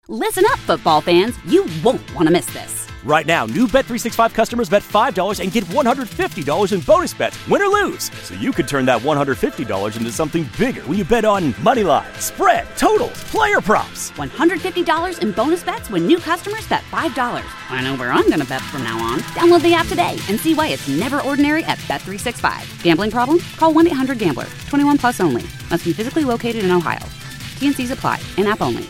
Listen up, football fans. You won't want to miss this. Right now, new Bet365 customers bet $5 and get $150 in bonus bets, win or lose. So you could turn that $150 into something bigger when you bet on money line, spread, totals, player props. $150 in bonus bets when new customers bet $5. I know where I'm going to bet from now on. Download the app today and see why it's never ordinary at Bet365. Gambling problem? Call 1-800-GAMBLER. 21 plus only. Must be physically located in Ohio. T&Cs apply. In-app only.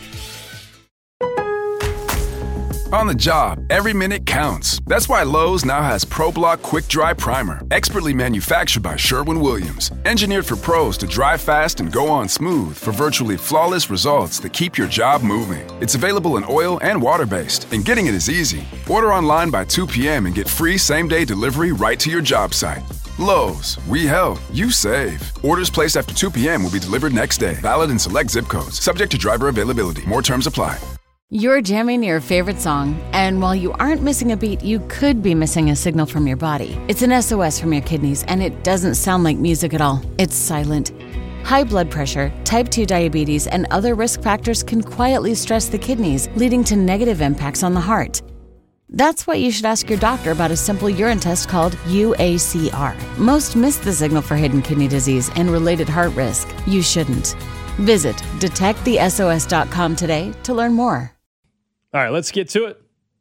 On the job, every minute counts. That's why Lowe's now has ProBlock Quick Dry Primer, expertly manufactured by Sherwin-Williams. Engineered for pros to dry fast and go on smooth for virtually flawless results that keep your job moving. It's available in oil and water-based, and getting it is easy. Order online by 2 p.m. and get free same-day delivery right to your job site. Lowe's, we help, you save. Orders placed after 2 p.m. will be delivered next day. Valid in select zip codes. Subject to driver availability. More terms apply. You're jamming your favorite song, and while you aren't missing a beat, you could be missing a signal from your body. It's an SOS from your kidneys, and it doesn't sound like music at all. It's silent. High blood pressure, type 2 diabetes, and other risk factors can quietly stress the kidneys, leading to negative impacts on the heart. That's why you should ask your doctor about a simple urine test called UACR. Most miss the signal for hidden kidney disease and related heart risk. You shouldn't. Visit detectthesos.com today to learn more. All right, let's get to it.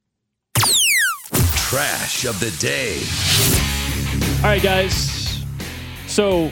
Trash of the day. All right, guys. So,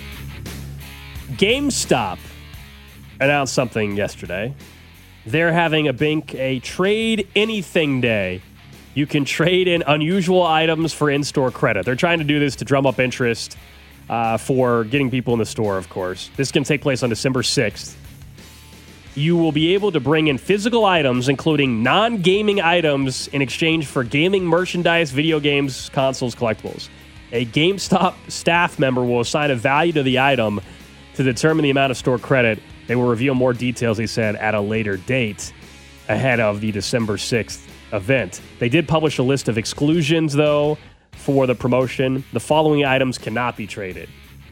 GameStop announced something yesterday. They're having a trade anything day. You can trade in unusual items for in-store credit. They're trying to do this to drum up interest for getting people in the store, of course. This can take place on December 6th. You will be able to bring in physical items, including non-gaming items, in exchange for gaming merchandise, video games, consoles, collectibles. A GameStop staff member will assign a value to the item to determine the amount of store credit. They will reveal more details, they said, at a later date ahead of the December 6th event. They did publish a list of exclusions, though, for the promotion. The following items cannot be traded.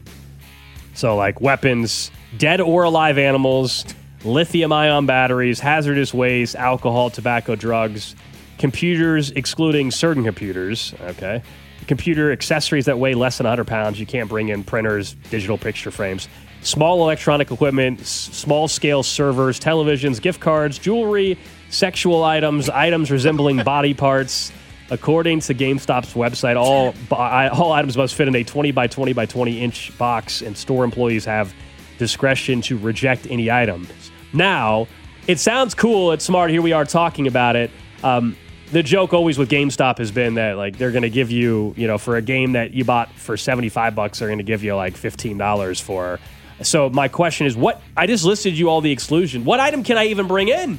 So, like weapons, dead or alive animals, lithium-ion batteries, hazardous waste, alcohol, tobacco, drugs, computers, excluding certain computers, okay? Computer accessories that weigh less than 100 pounds. You can't bring in printers, digital picture frames. Small electronic equipment, small-scale servers, televisions, gift cards, jewelry, sexual items, items resembling body parts. According to GameStop's website, all items must fit in a 20 by 20 by 20 inch box, and store employees have discretion to reject any items. Now, it sounds cool, it's smart, here we are talking about it. The joke always with GameStop has been that like they're going to give you, for a game that you bought for $75, they're going to give you like $15 for. So my question is, I just listed you all the exclusion. What item can I even bring in?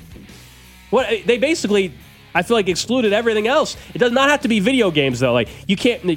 They basically, I feel like, excluded everything else. It does not have to be video games though. Like you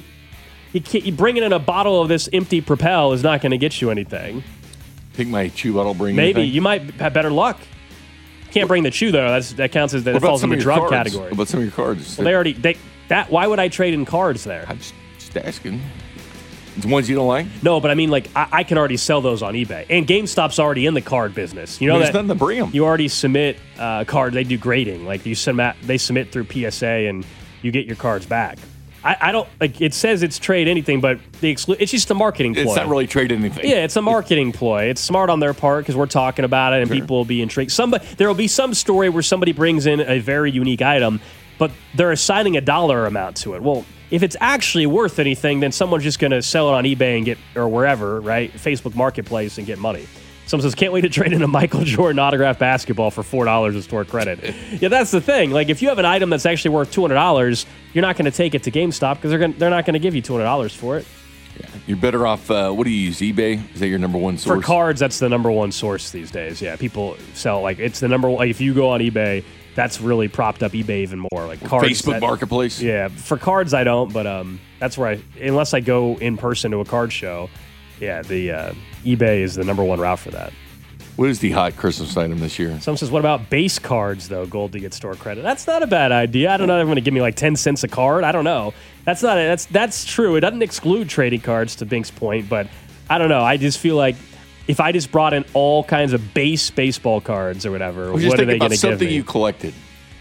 bringing in a bottle of this empty Propel is not going to get you anything. Think my chew bottle bring Maybe anything? You might have better luck. Can't bring the chew though. That counts as that falls in the drug category. What about some of your cards? Well, why would I trade in cards there? I'm just asking. The ones you don't like? No, but I mean, like I can already sell those on eBay, and GameStop's already in the card business. You know There's that nothing to bring them. You already submit card. They do grading. Like they submit through PSA, and you get your cards back. I don't like. It says it's trade anything, but it's just a marketing ploy. It's not really trade anything. Yeah, it's a marketing ploy. It's smart on their part because we're talking about it, and people will be intrigued. There will be some story where somebody brings in a very unique item, but they're assigning a dollar amount to it. Well, if it's actually worth anything, then someone's just going to sell it on eBay or wherever, right? Facebook Marketplace and get money. Someone says, can't wait to trade in a Michael Jordan autographed basketball for $4 of store credit. Yeah, that's the thing. Like, if you have an item that's actually worth $200, you're not going to take it to GameStop because they're not going to give you $200 for it. Yeah. You're better off, what do you use, eBay? Is that your number one source? For cards, that's the number one source these days. Yeah, people sell, it's the number one. Like, if you go on eBay, that's really propped up eBay even more. Like cards, Facebook Marketplace? Yeah, for cards I don't, but that's where unless I go in person to a card show, yeah, the eBay is the number one route for that. What is the hot Christmas item this year? Someone says, what about base cards, though, gold to get store credit? That's not a bad idea. I don't know if they're going to give me like 10 cents a card. I don't know. That's true. It doesn't exclude trading cards, to Bink's point, but I don't know. I just feel like if I just brought in all kinds of base baseball cards or whatever, what are they going to give me? Something you collected.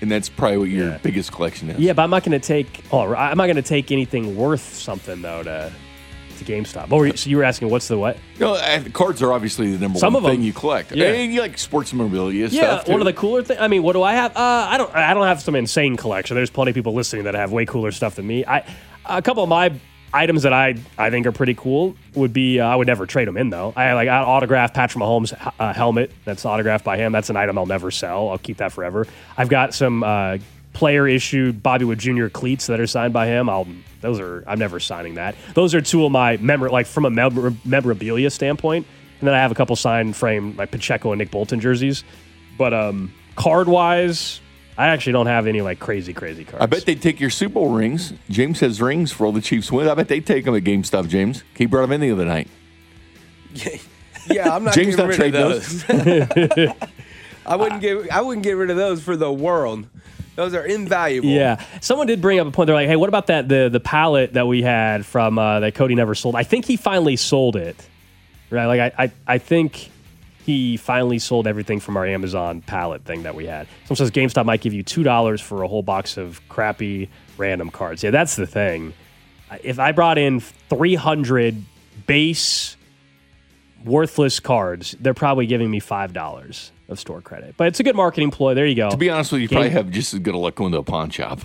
And that's probably what your biggest collection is. Yeah, but I'm not going to take anything worth something though to GameStop. So you were asking what's the what? Cards are obviously the number Some one of them, thing you collect. Yeah. And you like sports memorabilia stuff. Yeah, too. one of the cooler things. I mean, what do I have? I don't have some insane collection. There's plenty of people listening that have way cooler stuff than me. A couple of my items that I think are pretty cool would be I would never trade them in though. I autographed Patrick Mahomes' helmet. That's autographed by him. That's an item I'll never sell. I'll keep that forever. I've got some player issued Bobby Wood Jr. cleats that are signed by him. I'm never signing that. Those are two of my from a memorabilia standpoint. And then I have a couple signed frame like Pacheco and Nick Bolton jerseys. But card wise, I actually don't have any crazy cards. I bet they take your Super Bowl rings. James has rings for all the Chiefs wins. I bet they take them at GameStop, James. He brought them in the other night. Yeah, I'm not James getting rid of those. I wouldn't get rid of those for the world. Those are invaluable. Yeah. Someone did bring up a point. They're like, hey, what about the pallet that we had from that Cody never sold? I think he finally sold it. Right? I think he finally sold everything from our Amazon pallet thing that we had. Someone says GameStop might give you $2 for a whole box of crappy random cards. Yeah, that's the thing. If I brought in 300 base worthless cards, they're probably giving me $5 of store credit. But it's a good marketing ploy. There you go. To be honest with you, probably have just as good a luck going to a pawn shop.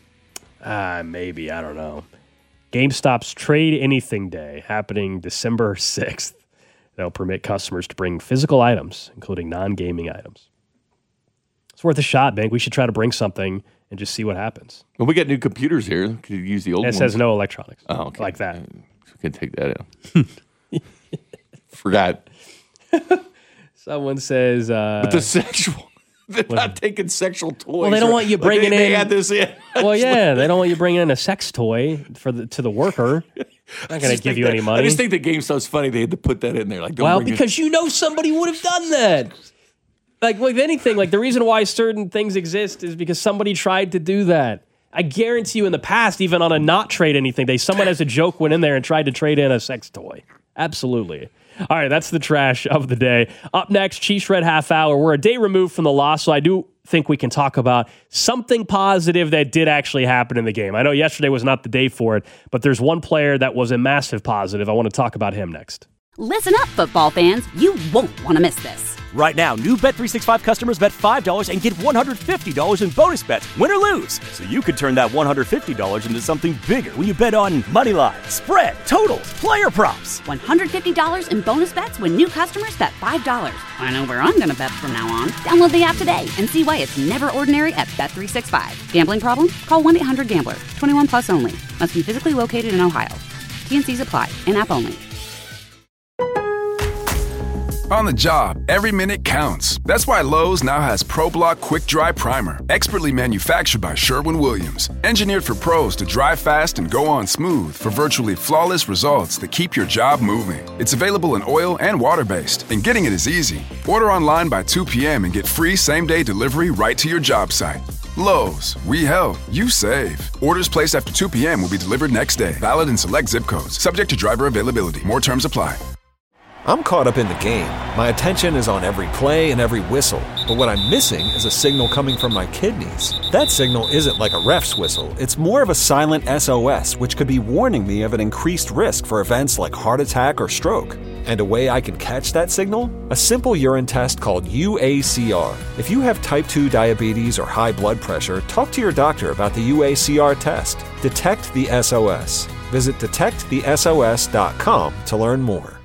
Maybe. I don't know. GameStop's Trade Anything Day happening December 6th. They'll permit customers to bring physical items, including non-gaming items. It's worth a shot, Bank. We should try to bring something and just see what happens. Well, we got new computers here. Could you use the old ones? It says no electronics. Oh, okay. Like that. We can take that out. Forgot. Someone says... but the sexual... They're not taking sexual toys. Well, they don't want you bringing in... They had this in. Well, yeah, they don't want you bringing in a sex toy to the worker. Not going to give you any money. I just think the GameStop's funny. They had to put that in there. Because somebody would have done that. With anything, the reason why certain things exist is because somebody tried to do that. I guarantee you in the past, even on a not trade anything, someone as a joke went in there and tried to trade in a sex toy. Absolutely. All right, that's the trash of the day. Up next, Chiefs Red Half Hour. We're a day removed from the loss, so I do think we can talk about something positive that did actually happen in the game. I know yesterday was not the day for it, but there's one player that was a massive positive. I want to talk about him next. Listen up, football fans. You won't want to miss this. Right now, new Bet365 customers bet $5 and get $150 in bonus bets, win or lose. So you could turn that $150 into something bigger when you bet on money line, spread, totals, player props. $150 in bonus bets when new customers bet $5. I know where I'm going to bet from now on. Download the app today and see why it's never ordinary at Bet365. Gambling problem? Call 1-800-GAMBLER. 21 plus only. Must be physically located in Ohio. T&Cs apply. In-app only. On the job, every minute counts. That's why Lowe's now has ProBlock Quick Dry Primer, expertly manufactured by Sherwin-Williams. Engineered for pros to dry fast and go on smooth for virtually flawless results that keep your job moving. It's available in oil and water-based, and getting it is easy. Order online by 2 p.m. and get free same-day delivery right to your job site. Lowe's, we help, you save. Orders placed after 2 p.m. will be delivered next day. Valid in select zip codes. Subject to driver availability. More terms apply. I'm caught up in the game. My attention is on every play and every whistle. But what I'm missing is a signal coming from my kidneys. That signal isn't like a ref's whistle. It's more of a silent SOS, which could be warning me of an increased risk for events like heart attack or stroke. And a way I can catch that signal? A simple urine test called UACR. If you have type 2 diabetes or high blood pressure, talk to your doctor about the UACR test. Detect the SOS. Visit detectthesos.com to learn more.